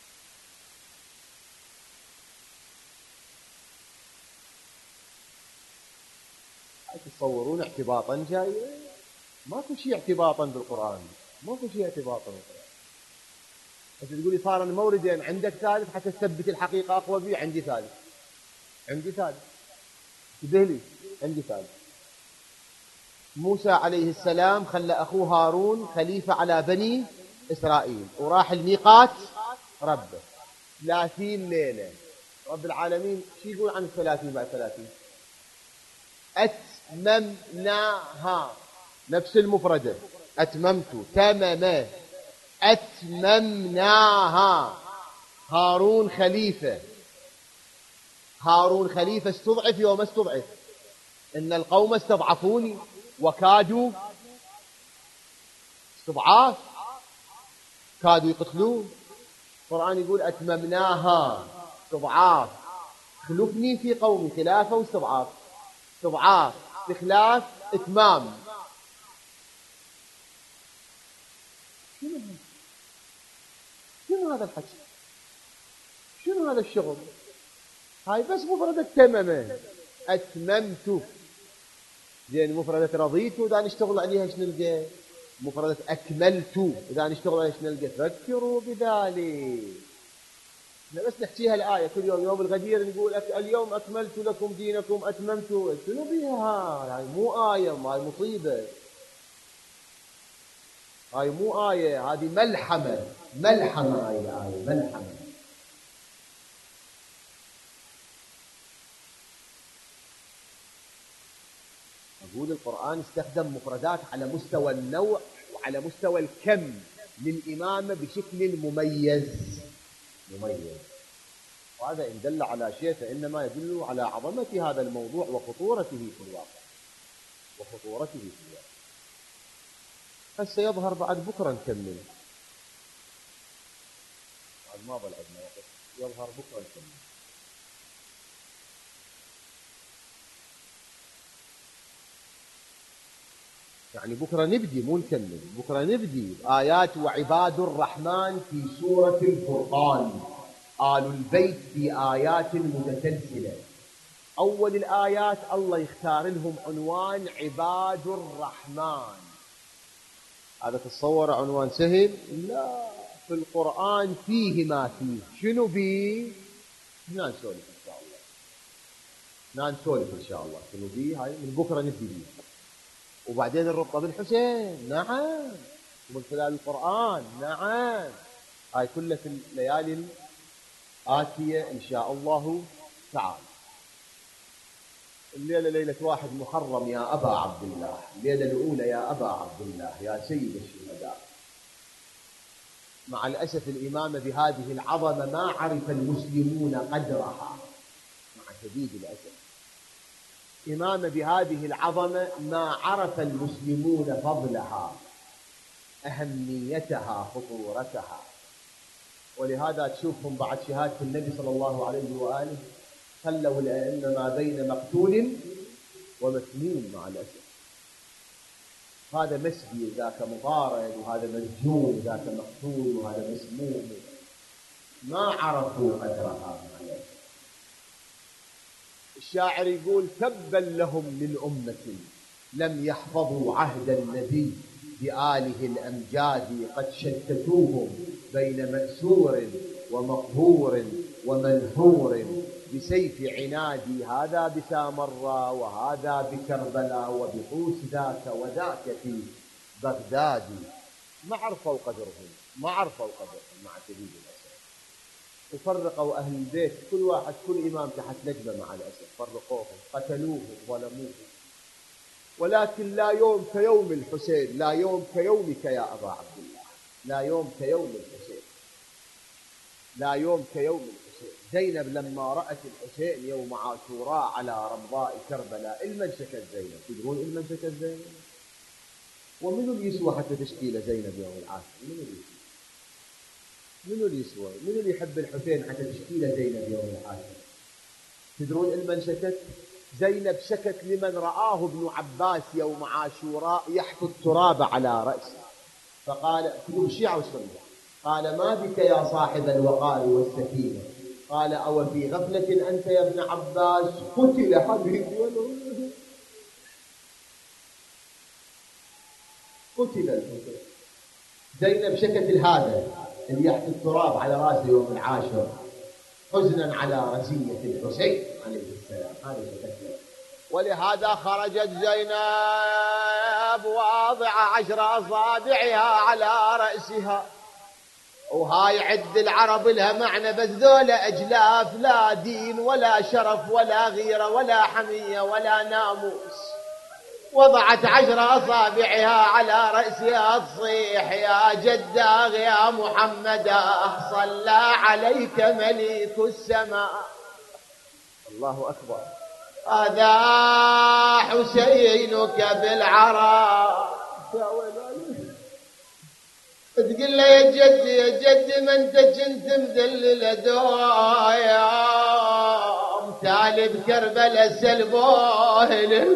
تصورون اعتباطا جاي؟ ماكو شيء اعتباطا بالقرآن، ماكو شيء اعتباطا بالقرآن. بس تقولي صار الموردين، عندك ثالث حتى تثبت الحقيقة أقوى بي؟ عندي ثالث، عندي ثالث. انتبه لي، عندي ثالث. موسى عليه السلام خلى أخوه هارون خليفة على بني إسرائيل، وراح الميقات ربه 30 ليلة. رب العالمين شو يقول عن 30 بعد 30؟ أتممناها، نفس المفردة، أتممت، تمم، أتممناها. هارون خليفة، هارون خليفة استضعف يوم استضعف. إن القوم استضعفوني وكادوا، استضعاف، كادوا يقتلون. القرآن يقول أتممناها، استضعاف. خلفني في قومي، خلافة واستضعاف، استضعاف استخلاف إتمام. شنو هذا الحكي؟ شنو هذا الشغل؟ هاي بس مفردة تممه، أتممت. زين مفردة رضيت إذا نشتغل عليها شنو نلقى؟ مفردة أكملت إذا نشتغل عليها شنو نلقى؟ فكروا بذلك. احنا بس نحكيها الآية كل يوم، يوم الغدير نقول اليوم أكملت لكم دينكم، أتممت. شنو بيها؟ هاي مو آية، هاي مصيبة. هاي مو آية، هذه ملحمة، ملحمة. هاي الآية ملحمة. يقول القرآن استخدم مفردات على مستوى النوع وعلى مستوى الكم للإمامة بشكل مميز، مميز. وهذا إن دل على شيء فإنما يدل على عظمة هذا الموضوع وخطورته في الواقع، وخطورته في الواقع. هسه يظهر بعد بكرة نكمل، بعد ما ظل عندنا وقت، يظهر بكرة نكمل. يعني بكرة نبدي، مو نكمل، بكرة نبدي آيات وعباد الرحمن في سورة الفرقان. آل البيت في آيات متسلسلة. أول الآيات الله يختار لهم عنوان عباد الرحمن. هذا تتصور عنوان سهل؟ لا، في القرآن فيه ما فيه. شنو بيه؟ هنا نسولف إن شاء الله، هنا نسولف إن شاء الله شنو بيه. هاي من بكرة نبدي بيه. وبعدين الربطة بالحسين، نعم، ومن خلال القرآن، نعم. هاي كلها في الليالي الآتية إن شاء الله تعالى. الليلة ليلة 1 محرم يا أبا عبد الله، الليلة الأولى يا أبا عبد الله يا سيد الشهداء. مع الأسف الإمامة بهذه العظمة ما عرف المسلمون قدرها، مع شديد الأسف. إمامة بهذه العظمة ما عرف المسلمون فضلها، أهميتها، خطورتها. ولهذا تشوفهم بعد شهادة النبي صلى الله عليه وآله خلوا الأئمة ما بين مقتول ومسموم. مع الأسف هذا مسبي ذاك مطارد، وهذا مسجون ذاك مقتول، وهذا مسموم. ما عرفوا قدرها مع الأسف. الشاعر يقول تبا لهم من أمة لم يحفظوا عهد النبي بآله الأمجاد قد شتتوهم بين مأسور ومقهور ومنهور بسيف عنادي، هذا بسامراء وهذا بكربلاء وبحوس ذاك وذاك في بغداد. ما عرفوا قدرهم، ما عرفوا قدرهم مع شديد الأسف. وفرقوا أهل البيت، كل واحد كل إمام تحت نجمة مع الأسف، فرقوهم قتلوهم ظلموهم. ولكن لا يوم كيوم الحسين، لا يوم كيومك يا أبا عبد الله، لا يوم كيوم الحسين، لا يوم كيوم الحسين. زينب لما رأت الحسين يوم عاشوراء على رمضاء كربلاء، المن شكت زينب؟ تدرون المن شكت زينب؟ ومنو اللي يسوى حتى تشكيله زينب يوم العاشر؟ منو اللي يسوى؟ منو اللي يسوى؟ منو اللي يحب الحسين حتى تشكيله زينب يوم العاشر؟ تدرون المن شكت؟ زينب شكت لمن رآه ابن عباس يوم عاشوراء يحث التراب على رأسه، فقال كتب الشيعة والسنة، قال ما بك يا صاحب الوقار والسكينة؟ قال أو في غفلة أنت يا ابن عباس؟ قتل حبيبي قتل الحسين. زينب شكت الهذا اللي يحث التراب على رأسه يوم العاشر حزنا على رزية الحسين عليه السلام، هذا شكت. ولهذا خرجت زينب واضع 10 أصابعها على رأسها، وهاي عد العرب لها معنى، بس ذولا أجلاف، لا دين ولا شرف ولا غيرة ولا حمية ولا ناموس. وضعت 10 أصابعها على رأسها تصيح يا جداغ يا محمد صلى عليك مليك السماء. الله أكبر. هذا حسينك بالعراء. تقول له يا جدي يا جدي ما انت كنت مدلل دوام تالي بكربلاء سلبوه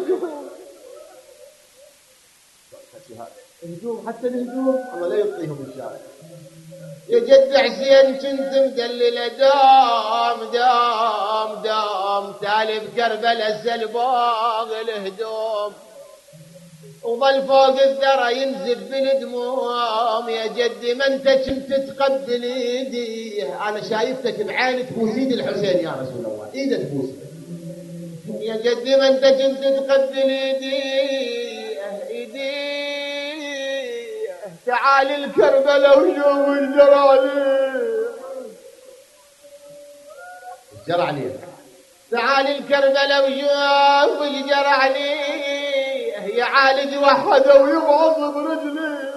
الهجوم، حتى الهجوم الله لا يعطيهم الشارع. يا جد حسين كنت مدلل دوام دوام دوام تالي بكربلاء سلبوه الهدوم، وظل فوق الذرى ينزف بالدموم. يا جدي ما انت كنت تقبل ايدي، انا شايفتك بعيني تبوس ايد الحسين يا رسول الله، ايده تبوس. يا جدي ما انت كنت تقبل ايدي ايدي، تعال الكربلاء وشوف الجرى عليه، الجرى عليه، تعال الكربلاء وشوف الجرى عليه، يعالج وحده ويبعض برجلي.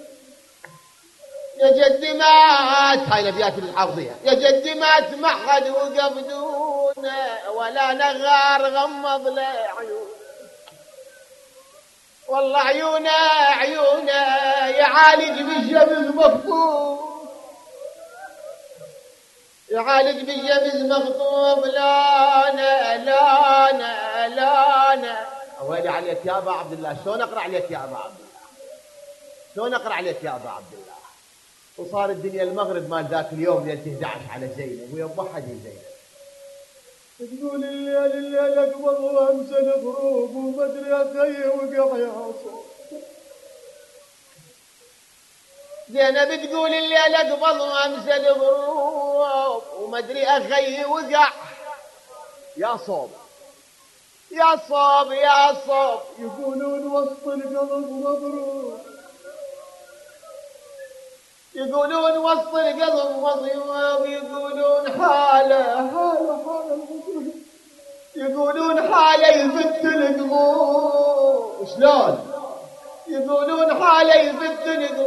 يا جدي مات، هاي الابيات الحافظيه، يا جدي مات ما حد وقف دونه، ولا نغار غمض له عيونه، والله عيونه عيونه يعالج بالشمس مخطوب، يعالج بالشمس مخطوب، لانا لانا لانا. ويلي عليك يا ابا عبد الله، شلون اقرا عليك يا ابا عبد الله، شلون اقرا عليك يا ابا عبد الله. وصار الدنيا المغرب مال ذاك اليوم ليله 11 على زينب، ويوم وحد زينب تقول الليل اقبض وامسى الغروب وما ادري اخي وقع يا صوت. زينب تقول الليل اقبض وامسى الغروب وما ادري اخي وقع يا صوب يا صوب يا صوب. يقولون وسط القلب مضروب، يقولون وسط القلب مضروب، يقولون حاله يقولون حاله يفت القلوب. شلون؟ يقولون حاله يفت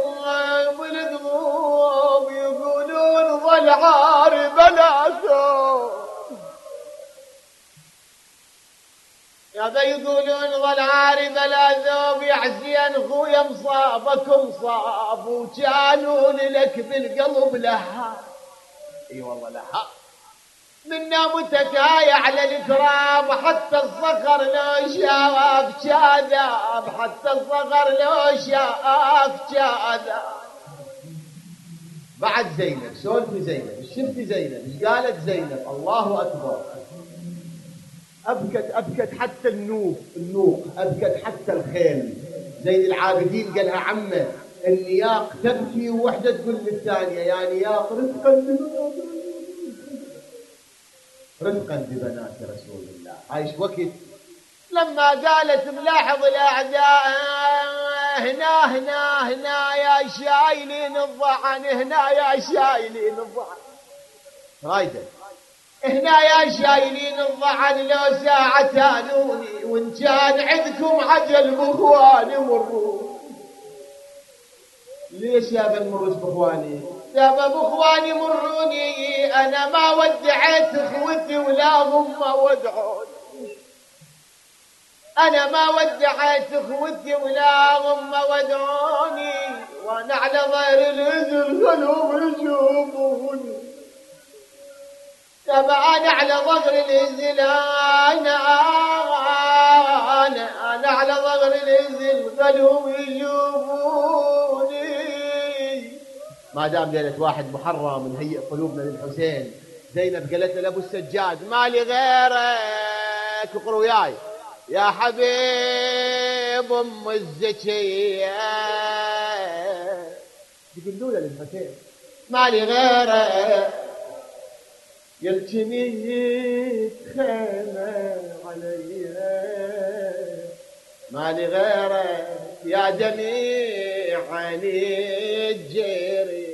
القلوب، يقولون ظل عاري بناته يا بي، يقولون ظل عاري بلا ذوب. يا حسين خويا مصابك مصاب، وكانون لك بالقلب لها، اي والله لها، منا متكاية على التراب، حتى الصخر لو شاف كذاب، حتى الصخر لو شاف كذاب. بعد زينب شلون في زينب؟ ايش شفت زينب؟ ايش قالت زينب؟ الله اكبر. أبكت حتى النوق أبكت حتى الخيل. زين العابدين قالها عمه النياق تبكي ووحدة تقول للثانية يا نياق رفقا ببنات رسول الله. عايش وقت لما قالت ملاحظ الأعداء هنا يا شايلين الضعن، هنا يا شايلين الضعن رايدة، هنا يا شايلين الضعن لو ساعة تانوني، وان كان عندكم عجل بإخواني مروا. ليش يا بنمرش بإخواني؟ يا بإخواني مروني، أنا ما ودعت إخوتي ولا هم ودعوني، أنا ما ودعت إخوتي ولا هم ودعوني، وأنا على ظهر الإذن خلوهم يشوفوني. طب أنا على ظهر الإذن أنا على ظهر الإذن خلوهم يشوفوني. ما دام ليلة 1 محرم نهيئ قلوبنا للحسين. زينب قالت لأبو السجاد ما لي غيرك، اقرأ وياي يا حبيب أم الزكية، يقولوا له للحسين ما لي غيرك يلتني خيمة عليها، ما لي غيرك يا دميع عيني الجيري.